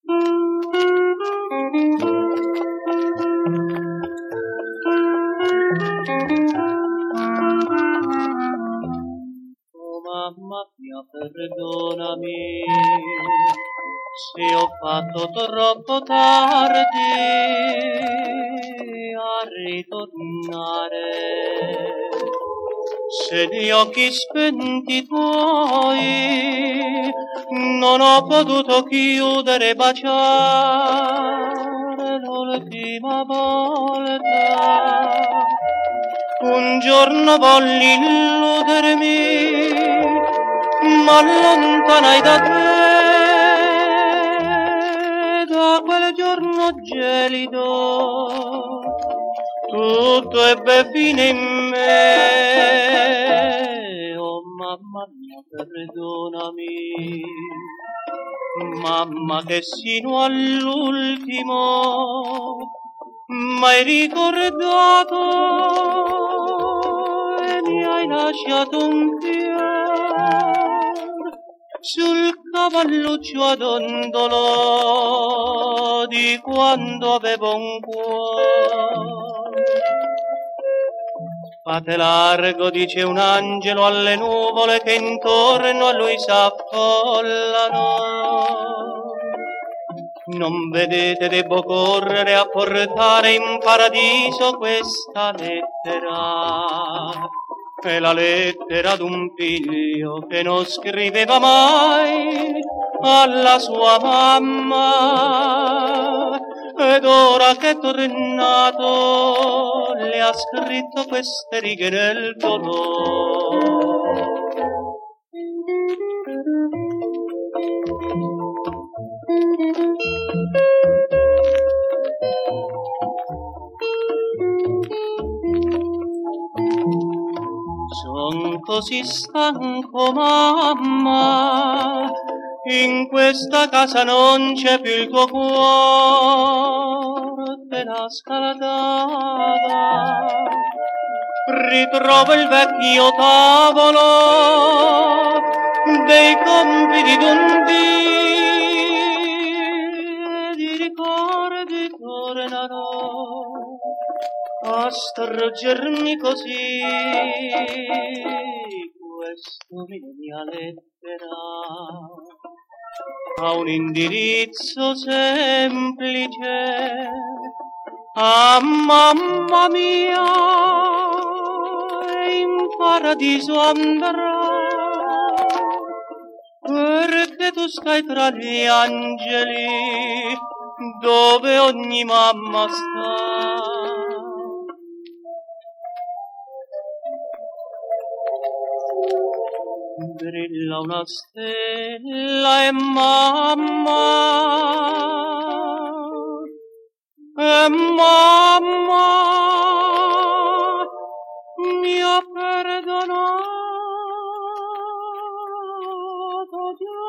Oh mamma mia, perdonami se ho fatto troppo tardi a ritornare. Se gli occhi spenti tuoi non ho potuto chiudere e baciare l'ultima volta. Un giorno volli illudermi, ma allontanai da te, da quel giorno gelido. Tutto ebbe fine in me. Oh mamma mia, perdonami, mamma che sino all'ultimo m'hai ricordato e mi hai lasciato un fior sul cavalluccio adondolo di quando avevo un cuore. Fate largo, dice un angelo alle nuvole che intorno a lui s'affollano. Non vedete, debbo correre a portare in paradiso questa lettera. È la lettera d'un figlio che non scriveva mai alla sua mamma. Ed ora che è tornato le ha scritto queste righe nel dolore. Son così stanco, mamma, in questa casa non c'è più il tuo cuore, te l'ha scaldata. Ritrovo il vecchio tavolo dei compiti d'un dì, di ricordi tornerò a struggermi così questo mia lettera a un indirizzo semplice. Ah, mamma mia, in paradiso andrà perché tu stai tra gli angeli dove ogni mamma sta. Brilla una stella e mamma mi ha perdonato già.